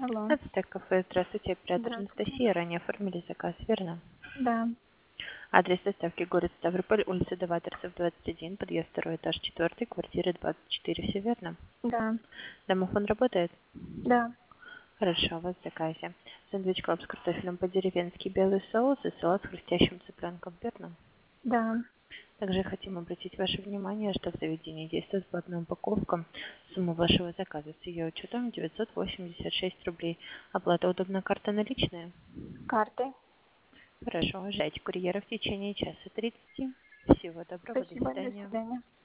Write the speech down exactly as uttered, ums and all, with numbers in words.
Алло. Ацтек кафе. Здравствуйте, оператор Здравствуйте. Анастасия. Ранее оформили заказ, верно? Да, Адрес доставки город Ставрополь, улица Даваторцев, двадцать один, подъезд второй этаж, четвертый, квартира двадцать четыре. Все верно? да, Домофон работает? да, Хорошо, у вас в заказе. Сэндвич клаб с картофелем по-деревенски, белый соус и салат с хрустящим цыпленком, верно? да. Также хотим обратить ваше внимание, что в заведении действует платная упаковка. Сумма вашего заказа с ее учетом девятьсот восемьдесят шесть рублей. Оплата удобна, карта наличная? Карты. Хорошо, ждайте курьера в течение часа тридцати. Всего доброго, до Спасибо, до свидания. свидания.